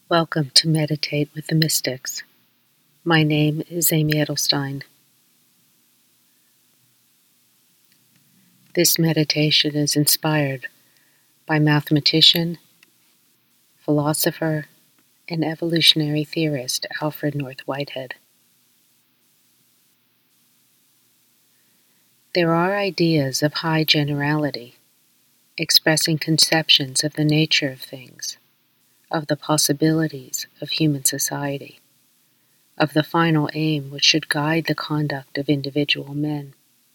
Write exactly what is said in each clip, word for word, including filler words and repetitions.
Welcome to Meditate with the Mystics. My name is Amy Edelstein. This meditation is inspired by mathematician, philosopher, and evolutionary theorist Alfred North Whitehead. There are ideas of high generality, expressing conceptions of the nature of things, of the possibilities of human society, of the final aim which should guide the conduct of individual men.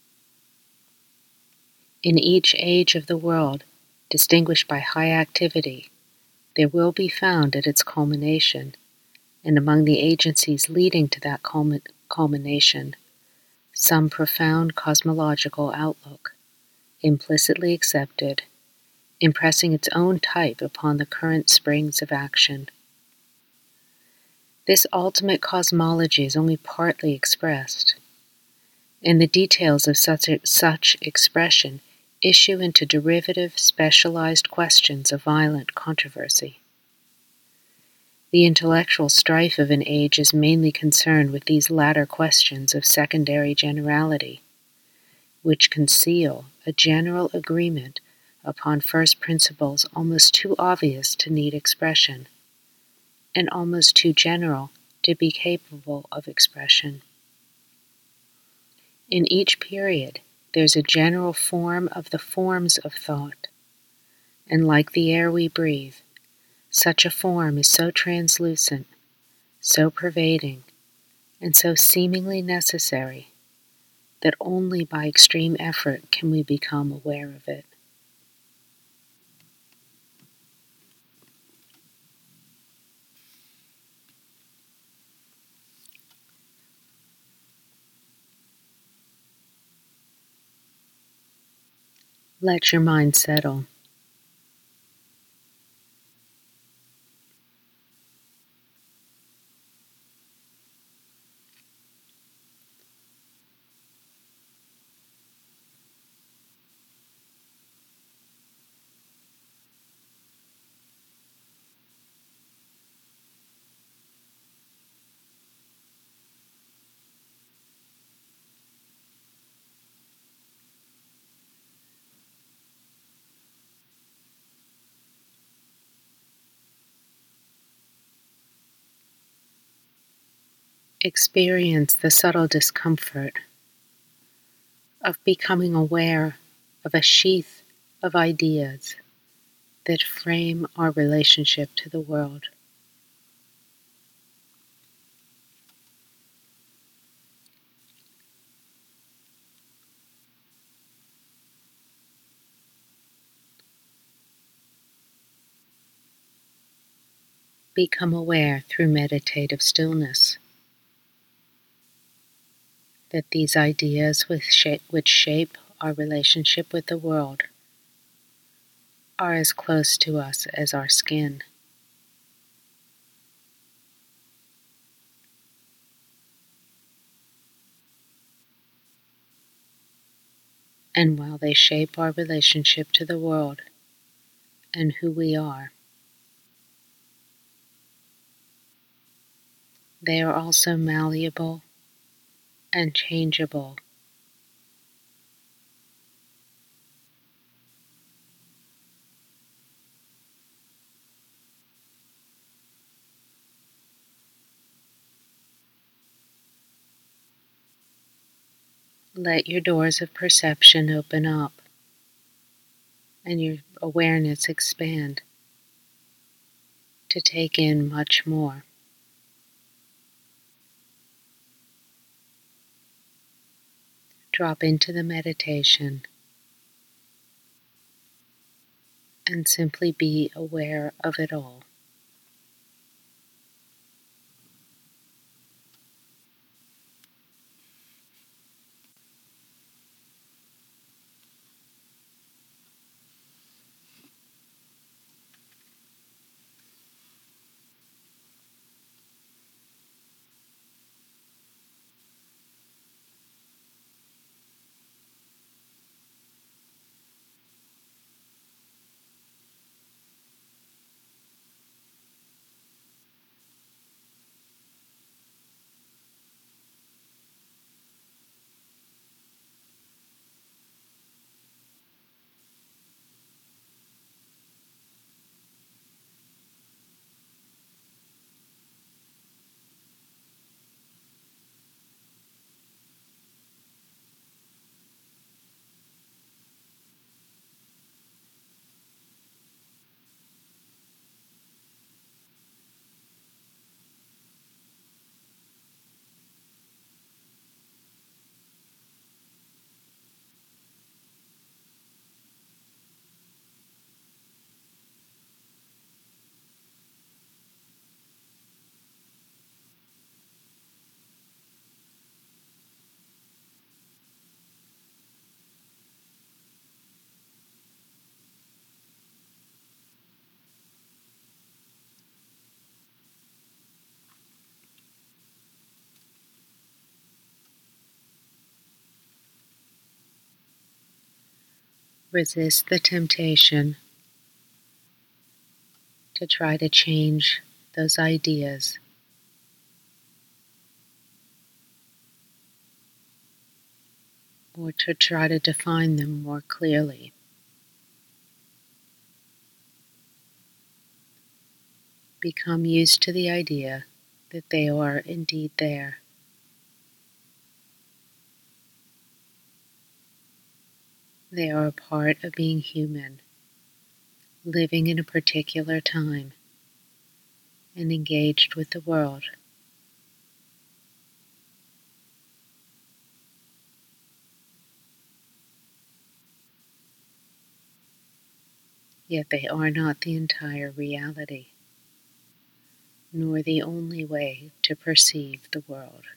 In each age of the world, distinguished by high activity, there will be found at its culmination, and among the agencies leading to that culmination, some profound cosmological outlook, implicitly accepted, impressing its own type upon the current springs of action. This ultimate cosmology is only partly expressed, and the details of such, such expression issue into derivative, specialized questions of violent controversy. The intellectual strife of an age is mainly concerned with these latter questions of secondary generality, which conceal a general agreement upon first principles almost too obvious to need expression, and almost too general to be capable of expression. In each period, there's a general form of the forms of thought, and like the air we breathe, such a form is so translucent, so pervading, and so seemingly necessary that only by extreme effort can we become aware of it. Let your mind settle. Experience the subtle discomfort of becoming aware of a sheath of ideas that frame our relationship to the world. Become aware through meditative stillness that these ideas which shape, which shape our relationship with the world are as close to us as our skin. And while they shape our relationship to the world and who we are, they are also malleable and changeable. Let your doors of perception open up and your awareness expand to take in much more. Drop into the meditation and simply be aware of it all. Resist the temptation to try to change those ideas or to try to define them more clearly. Become used to the idea that they are indeed there. They are a part of being human, living in a particular time, and engaged with the world. Yet they are not the entire reality, nor the only way to perceive the world.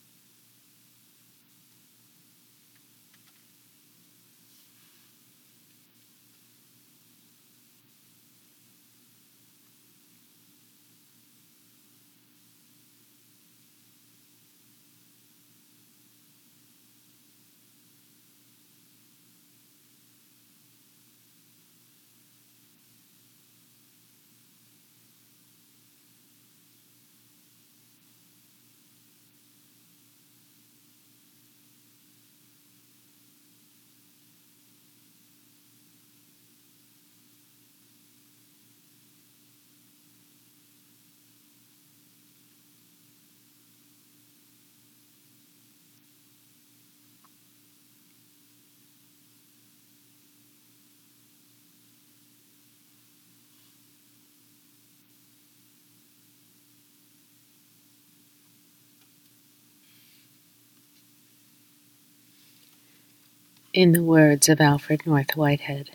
In the words of Alfred North Whitehead,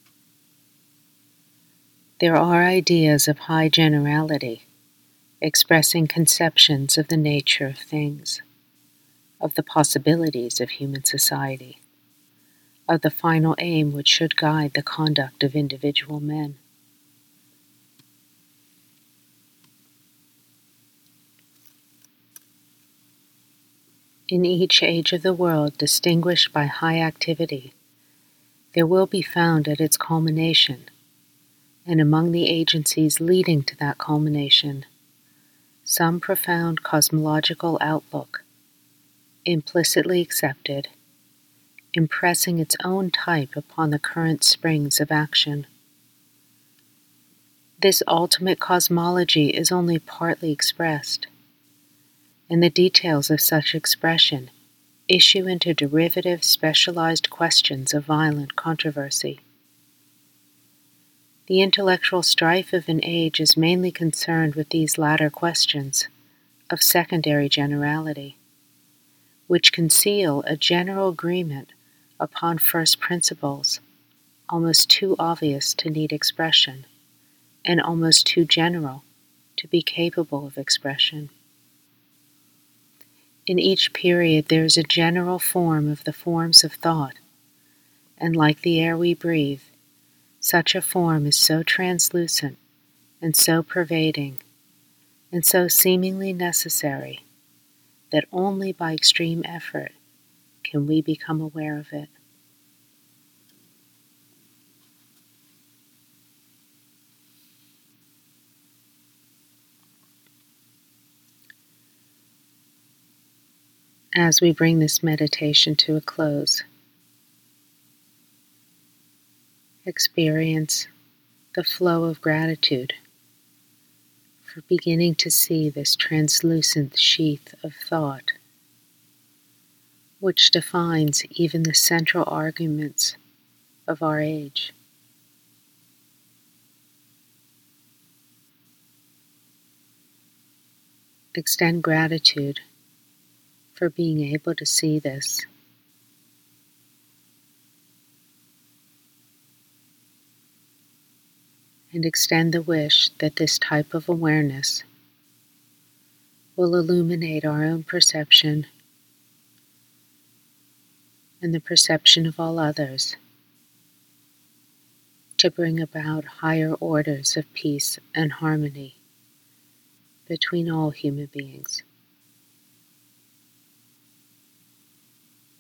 there are ideas of high generality, expressing conceptions of the nature of things, of the possibilities of human society, of the final aim which should guide the conduct of individual men. In each age of the world distinguished by high activity, there will be found at its culmination, and among the agencies leading to that culmination, some profound cosmological outlook, implicitly accepted, impressing its own type upon the current springs of action. This ultimate cosmology is only partly expressed, and the details of such expression issue into derivative specialized questions of violent controversy. The intellectual strife of an age is mainly concerned with these latter questions of secondary generality, which conceal a general agreement upon first principles, almost too obvious to need expression, and almost too general to be capable of expression. In each period there is a general form of the forms of thought, and like the air we breathe, such a form is so translucent and so pervading and so seemingly necessary that only by extreme effort can we become aware of it. As we bring this meditation to a close, experience the flow of gratitude for beginning to see this translucent sheath of thought, which defines even the central arguments of our age. Extend gratitude for being able to see this. And extend the wish that this type of awareness will illuminate our own perception and the perception of all others to bring about higher orders of peace and harmony between all human beings.